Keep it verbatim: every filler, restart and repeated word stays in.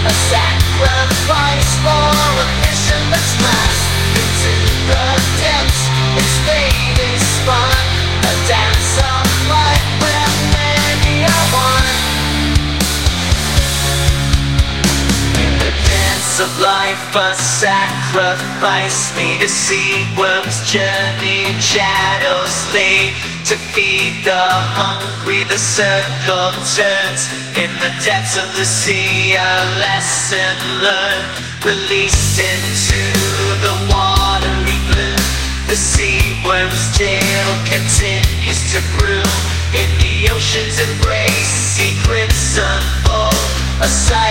A sacrifice for a mission that's lost into the depths. Its fate is spun, a dance of life where many are one. In the dance of life, a sacrifice me to see worms journey, shadows lead to feed the hungry. The circle turns in the depths of the sea. A lesson learned, released into the watery blue. The sea worm's jail continues to brew in the ocean's embrace. Secrets unfold, a